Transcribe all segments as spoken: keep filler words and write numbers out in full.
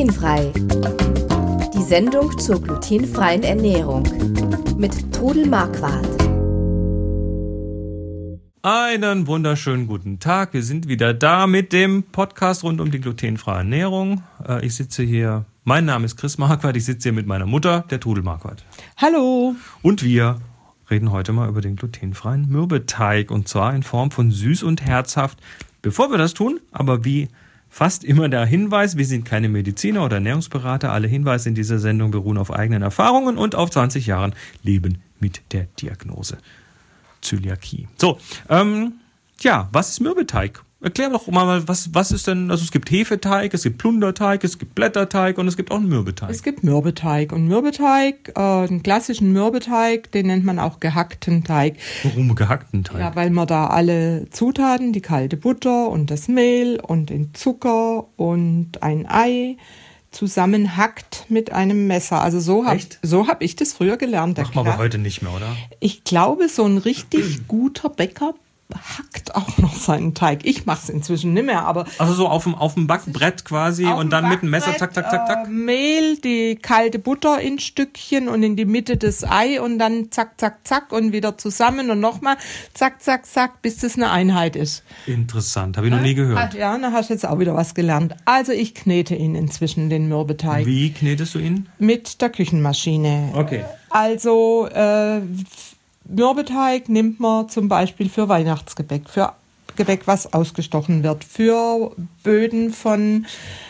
Glutenfrei. Die Sendung zur glutenfreien Ernährung mit Trudel Marquardt. Einen wunderschönen guten Tag. Wir sind wieder da mit dem Podcast rund um die glutenfreie Ernährung. Ich sitze hier, mein Name ist Chris Marquardt, ich sitze hier mit meiner Mutter, der Trudel Marquardt. Hallo. Und wir reden heute mal über den glutenfreien Mürbeteig und zwar in Form von süß und herzhaft. Bevor wir das tun, aber wie fast immer der Hinweis, wir sind keine Mediziner oder Ernährungsberater. Alle Hinweise in dieser Sendung beruhen auf eigenen Erfahrungen und auf zwanzig Jahren Leben mit der Diagnose Zöliakie. So, ähm, ja, was ist Mürbeteig? Erklär doch mal, was, was ist denn, also es gibt Hefeteig, es gibt Plunderteig, es gibt Blätterteig und es gibt auch einen Mürbeteig. Es gibt Mürbeteig und Mürbeteig, äh, einen klassischen Mürbeteig, den nennt man auch gehackten Teig. Warum gehackten Teig? Ja, weil man da alle Zutaten, die kalte Butter und das Mehl und den Zucker und ein Ei zusammenhackt mit einem Messer. Also so habe so hab ich das früher gelernt. Macht man aber heute nicht mehr, oder? Ich glaube, so ein richtig guter Bäcker hackt auch noch seinen Teig. Ich mache es inzwischen nicht mehr, aber... Also so auf dem, auf dem Backbrett quasi und dann mit dem Messer, zack, zack, zack, zack? Äh, Mehl, die kalte Butter in Stückchen und in die Mitte das Ei und dann zack, zack, zack und wieder zusammen und nochmal zack, zack, zack, bis das eine Einheit ist. Interessant, habe ich noch nie gehört. Ja, da hast du jetzt auch wieder was gelernt. Also ich knete ihn inzwischen, den Mürbeteig. Wie knetest du ihn? Mit der Küchenmaschine. Okay. Also... Äh, Mürbeteig nimmt man zum Beispiel für Weihnachtsgebäck, für Gebäck, was ausgestochen wird, für Böden von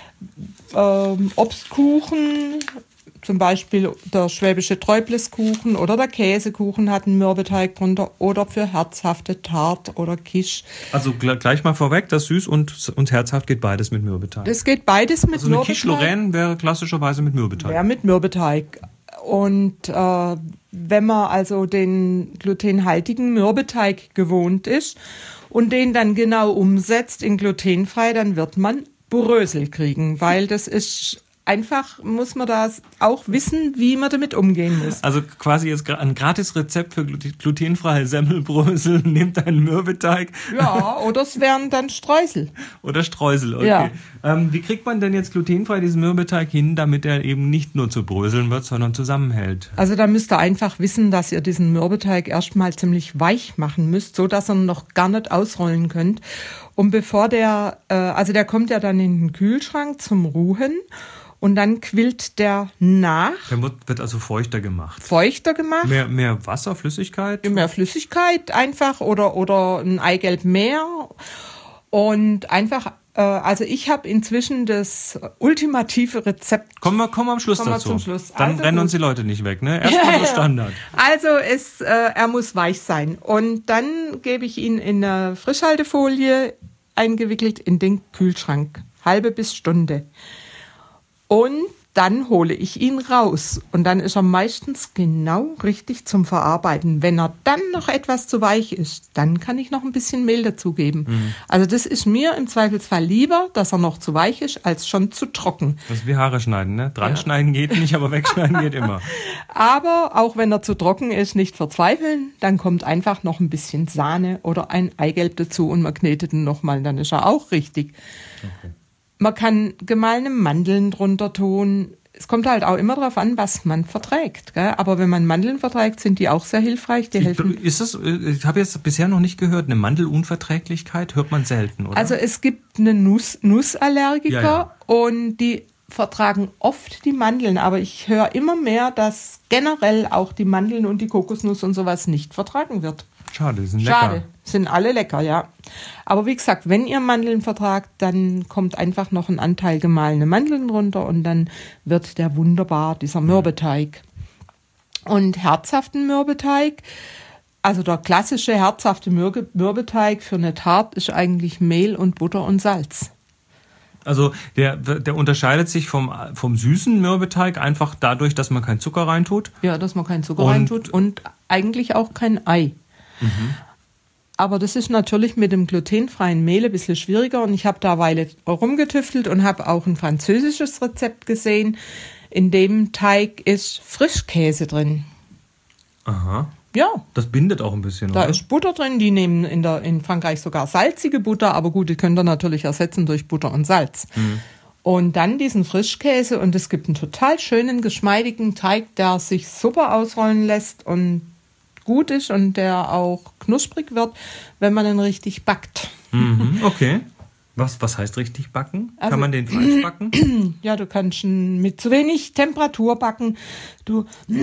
ähm, Obstkuchen, zum Beispiel der schwäbische Träubleskuchen oder der Käsekuchen hat einen Mürbeteig drunter oder für herzhafte Tart oder Quiche. Also gleich mal vorweg, das süß und, und herzhaft geht beides mit Mürbeteig. Das geht beides mit also Mürbeteig. Also eine Quiche Lorraine wäre klassischerweise mit Mürbeteig. Ja, mit Mürbeteig. Und äh, wenn man also den glutenhaltigen Mürbeteig gewohnt ist und den dann genau umsetzt in glutenfrei, dann wird man Brösel kriegen, weil das ist einfach, muss man das auch wissen, wie man damit umgehen muss. Also quasi jetzt ein gratis Rezept für glutenfreie Semmelbrösel, nehmt einen Mürbeteig. Ja, oder es wären dann Streusel. Oder Streusel, okay. Ja. Ähm, wie kriegt man denn jetzt glutenfrei diesen Mürbeteig hin, damit er eben nicht nur zu Bröseln wird, sondern zusammenhält? Also da müsst ihr einfach wissen, dass ihr diesen Mürbeteig erstmal ziemlich weich machen müsst, so dass ihr ihn noch gar nicht ausrollen könnt. Und bevor der, äh, also der kommt ja dann in den Kühlschrank zum Ruhen. Und dann quillt der nach. Der wird also feuchter gemacht. Feuchter gemacht. Mehr, mehr Wasser, Flüssigkeit? Mehr Flüssigkeit einfach oder, oder ein Eigelb mehr. Und einfach, äh, also ich habe inzwischen das ultimative Rezept. Kommen wir, kommen wir am Schluss kommen wir dazu. Zum Schluss. Dann also rennen gut. uns die Leute nicht weg, ne? Erstmal ja, so Standard. Also es, äh, er muss weich sein. Und dann gebe ich ihn in eine Frischhaltefolie eingewickelt in den Kühlschrank. Halbe bis Stunde. Und dann hole ich ihn raus. Und dann ist er meistens genau richtig zum Verarbeiten. Wenn er dann noch etwas zu weich ist, dann kann ich noch ein bisschen Mehl dazugeben. Mhm. Also das ist mir im Zweifelsfall lieber, dass er noch zu weich ist, als schon zu trocken. Das ist wie Haare schneiden, ne? Dran schneiden ja. geht nicht, aber wegschneiden geht immer. Aber auch wenn er zu trocken ist, nicht verzweifeln. Dann kommt einfach noch ein bisschen Sahne oder ein Eigelb dazu und man knetet ihn nochmal. Dann ist er auch richtig. Okay. Man kann gemahlene Mandeln drunter tun. Es kommt halt auch immer darauf an, was man verträgt. Gell? Aber wenn man Mandeln verträgt, sind die auch sehr hilfreich. Die helfen. Ist das, ich habe jetzt bisher noch nicht gehört, eine Mandelunverträglichkeit hört man selten, oder? Also es gibt eine Nuss, Nussallergiker ja, ja. und die vertragen oft die Mandeln. Aber ich höre immer mehr, dass generell auch die Mandeln und die Kokosnuss und sowas nicht vertragen wird. Schade, die sind Schade. lecker. Sind alle lecker, ja. Aber wie gesagt, wenn ihr Mandeln vertragt, dann kommt einfach noch ein Anteil gemahlene Mandeln runter und dann wird der wunderbar, dieser Mürbeteig. Und herzhaften Mürbeteig, also der klassische herzhafte Mürbeteig für eine Tart ist eigentlich Mehl und Butter und Salz. Also der, der unterscheidet sich vom, vom süßen Mürbeteig einfach dadurch, dass man keinen Zucker reintut? Ja, dass man keinen Zucker und reintut und eigentlich auch kein Ei. Mhm. Aber das ist natürlich mit dem glutenfreien Mehl ein bisschen schwieriger und ich habe da eine Weile rumgetüftelt und habe auch ein französisches Rezept gesehen. In dem Teig ist Frischkäse drin. Aha. Ja. Das bindet auch ein bisschen, Da oder? ist Butter drin, die nehmen in, der, in Frankreich sogar salzige Butter, aber gut, die könnt ihr natürlich ersetzen durch Butter und Salz. Mhm. Und dann diesen Frischkäse und es gibt einen total schönen, geschmeidigen Teig, der sich super ausrollen lässt und gut ist und der auch knusprig wird, wenn man ihn richtig backt. Mhm, okay. Was, was heißt richtig backen? Also, kann man den falsch backen? Ja, du kannst ihn mit zu wenig Temperatur backen. Du,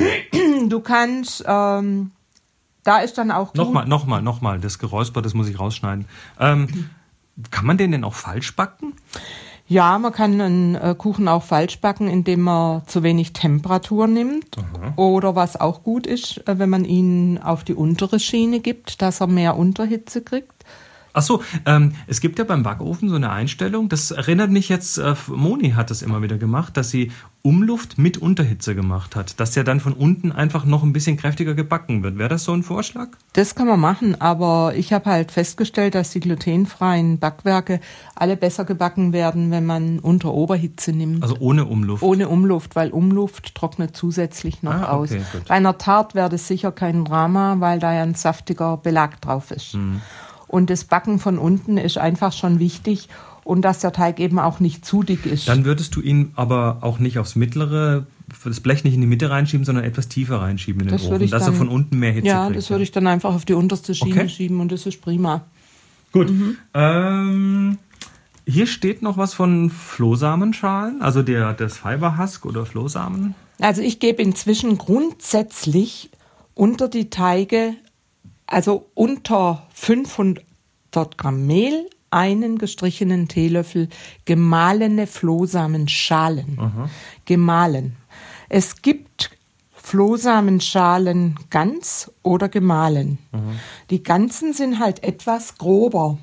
du kannst, ähm, da ist dann auch... Nochmal, nochmal, nochmal, das Geräusper, das muss ich rausschneiden. Ähm, kann man den denn auch falsch backen? Ja, man kann einen äh, Kuchen auch falsch backen, indem man zu wenig Temperatur nimmt. Aha. Oder was auch gut ist, äh, wenn man ihn auf die untere Schiene gibt, dass er mehr Unterhitze kriegt. Ach so, ähm, es gibt ja beim Backofen so eine Einstellung, das erinnert mich jetzt, äh, Moni hat das immer wieder gemacht, dass sie Umluft mit Unterhitze gemacht hat, dass der dann von unten einfach noch ein bisschen kräftiger gebacken wird. Wäre das so ein Vorschlag? Das kann man machen, aber ich habe halt festgestellt, dass die glutenfreien Backwerke alle besser gebacken werden, wenn man unter Oberhitze nimmt. Also ohne Umluft? Ohne Umluft, weil Umluft trocknet zusätzlich noch ah, okay, aus. Gut. Bei einer Tarte wäre das sicher kein Drama, weil da ja ein saftiger Belag drauf ist. Mhm. Und das Backen von unten ist einfach schon wichtig und dass der Teig eben auch nicht zu dick ist. Dann würdest du ihn aber auch nicht aufs mittlere, das Blech nicht in die Mitte reinschieben, sondern etwas tiefer reinschieben in den das Ofen, dass dann, er von unten mehr Hitze ja, kriegt. Das ja, das würde ich dann einfach auf die unterste Schiene okay. schieben und das ist prima. Gut. Mhm. Ähm, hier steht noch was von Flohsamenschalen, also der, das Fiberhusk oder Flohsamen. Also ich gebe inzwischen grundsätzlich unter die Teige, also unter fünfhundert Gramm Mehl, einen gestrichenen Teelöffel gemahlene Flohsamenschalen. Aha. Gemahlen. Es gibt Flohsamenschalen ganz oder gemahlen. Aha. Die ganzen sind halt etwas grober.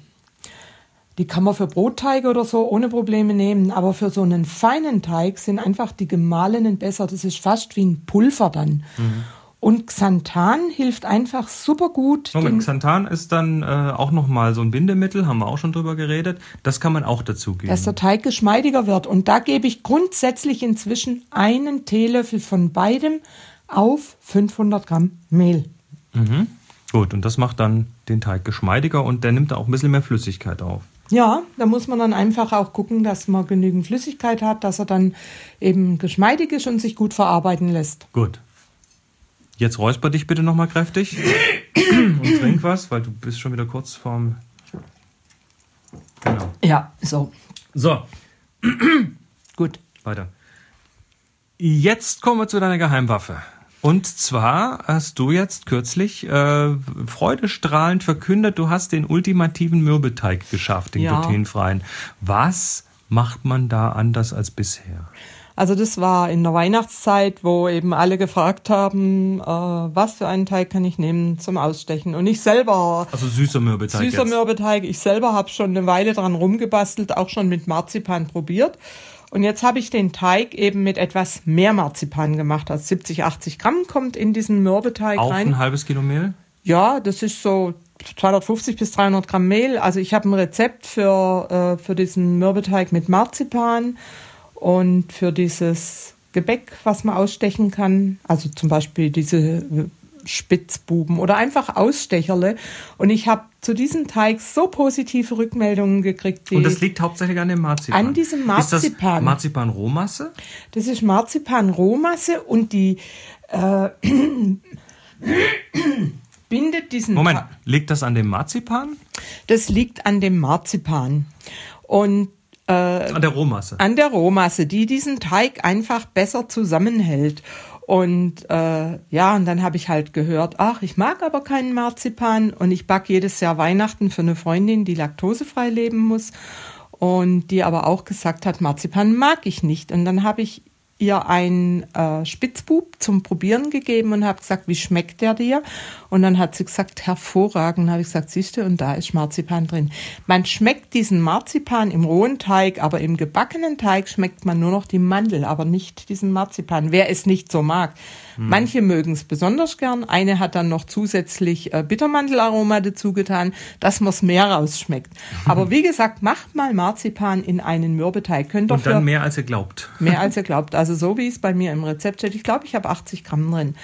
Die kann man für Brotteige oder so ohne Probleme nehmen, aber für so einen feinen Teig sind einfach die gemahlenen besser. Das ist fast wie ein Pulver dann. Mhm. Und Xanthan hilft einfach super gut. Moment, Xanthan ist dann äh, auch nochmal so ein Bindemittel, haben wir auch schon drüber geredet. Das kann man auch dazu geben. Dass der Teig geschmeidiger wird. Und da gebe ich grundsätzlich inzwischen einen Teelöffel von beidem auf fünfhundert Gramm Mehl. Mhm. Gut, und das macht dann den Teig geschmeidiger und der nimmt da auch ein bisschen mehr Flüssigkeit auf. Ja, da muss man dann einfach auch gucken, dass man genügend Flüssigkeit hat, dass er dann eben geschmeidig ist und sich gut verarbeiten lässt. Gut. Jetzt räusper dich bitte nochmal kräftig und trink was, weil du bist schon wieder kurz vorm... Genau. Ja, so. So. Gut. Weiter. Jetzt kommen wir zu deiner Geheimwaffe. Und zwar hast du jetzt kürzlich äh, freudestrahlend verkündet, du hast den ultimativen Mürbeteig geschafft, den ja. glutenfreien. Was macht man da anders als bisher? Also das war in der Weihnachtszeit, wo eben alle gefragt haben, äh, was für einen Teig kann ich nehmen zum Ausstechen. Und ich selber... Also süßer Mürbeteig Süßer jetzt. Mürbeteig. Ich selber habe schon eine Weile dran rumgebastelt, auch schon mit Marzipan probiert. Und jetzt habe ich den Teig eben mit etwas mehr Marzipan gemacht. Also siebzig, achtzig Gramm kommt in diesen Mürbeteig Auf rein. Ein halbes Kilo Mehl? Ja, das ist so zweihundertfünfzig bis dreihundert Gramm Mehl. Also ich habe ein Rezept für, äh, für diesen Mürbeteig mit Marzipan. Und für dieses Gebäck, was man ausstechen kann, also zum Beispiel diese Spitzbuben oder einfach Ausstecherle. Und ich habe zu diesem Teig so positive Rückmeldungen gekriegt. Und das liegt hauptsächlich an dem Marzipan? An diesem Marzipan. Ist das Marzipan-Rohmasse? Das ist Marzipan-Rohmasse und die äh, bindet diesen... Moment, Ta- liegt das an dem Marzipan? Das liegt an dem Marzipan. Und An der Rohmasse. An der Rohmasse, die diesen Teig einfach besser zusammenhält. Und äh, ja, und dann habe ich halt gehört, ach, ich mag aber keinen Marzipan und ich backe jedes Jahr Weihnachten für eine Freundin, die laktosefrei leben muss und die aber auch gesagt hat, Marzipan mag ich nicht. Und dann habe ich ihr einen äh, Spitzbub zum Probieren gegeben und habe gesagt, wie schmeckt der dir? Und dann hat sie gesagt, hervorragend. Habe ich gesagt, siehst du, und da ist Marzipan drin. Man schmeckt diesen Marzipan im rohen Teig, aber im gebackenen Teig schmeckt man nur noch die Mandel, aber nicht diesen Marzipan. Wer es nicht so mag. Hm. Manche mögen es besonders gern. Eine hat dann noch zusätzlich äh, Bittermandelaroma dazu getan, dass man es mehr rausschmeckt. Aber wie gesagt, macht mal Marzipan in einen Mürbeteig. Könnt und dann mehr als ihr glaubt. Mehr als ihr glaubt. Also so wie es bei mir im Rezept steht. Ich glaube, ich habe achtzig Gramm drin.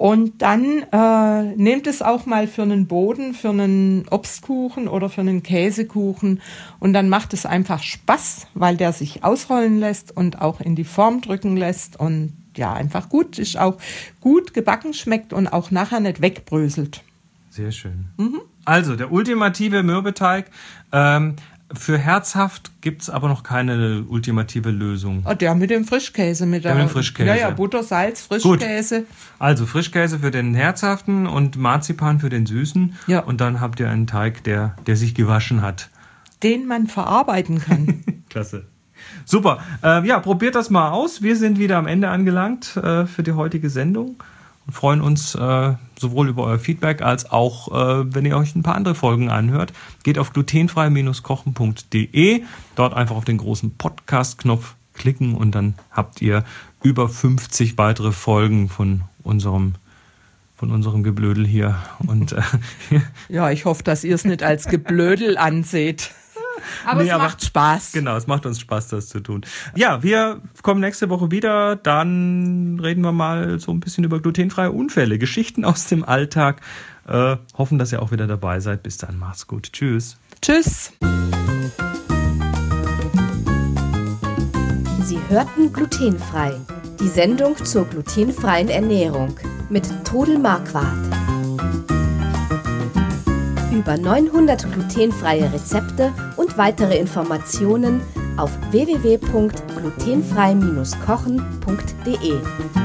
Und dann äh, nehmt es auch mal für einen Boden, für einen Obstkuchen oder für einen Käsekuchen und dann macht es einfach Spaß, weil der sich ausrollen lässt und auch in die Form drücken lässt und ja, einfach gut ist, auch gut gebacken schmeckt und auch nachher nicht wegbröselt. Sehr schön. Mhm. Also, der ultimative Mürbeteig. Ähm, für herzhaft gibt es aber noch keine ultimative Lösung. Oh, der mit dem Frischkäse. Mit der, der mit dem Frischkäse. Ja, ja, Butter, Salz, Frischkäse. Gut. Also Frischkäse für den herzhaften und Marzipan für den süßen. Ja. Und dann habt ihr einen Teig, der, der sich gewaschen hat. Den man verarbeiten kann. Klasse. Super. Äh, ja, probiert das mal aus. Wir sind wieder am Ende angelangt äh, für die heutige Sendung und freuen uns äh, sowohl über euer Feedback als auch, äh, wenn ihr euch ein paar andere Folgen anhört. Geht auf glutenfrei Bindestrich kochen Punkt de. Dort einfach auf den großen Podcast-Knopf klicken und dann habt ihr über fünfzig weitere Folgen von unserem von unserem Geblödel hier. Und äh, ja, ich hoffe, dass ihr es nicht als Geblödel anseht. Aber nee, es macht aber, Spaß. Genau, es macht uns Spaß, das zu tun. Ja, wir kommen nächste Woche wieder. Dann reden wir mal so ein bisschen über glutenfreie Unfälle, Geschichten aus dem Alltag. Äh, hoffen, dass ihr auch wieder dabei seid. Bis dann, macht's gut. Tschüss. Tschüss. Sie hörten Glutenfrei. Die Sendung zur glutenfreien Ernährung mit Trudel Marquardt. Über neunhundert glutenfreie Rezepte und weitere Informationen auf w w w Punkt glutenfrei Bindestrich kochen Punkt de.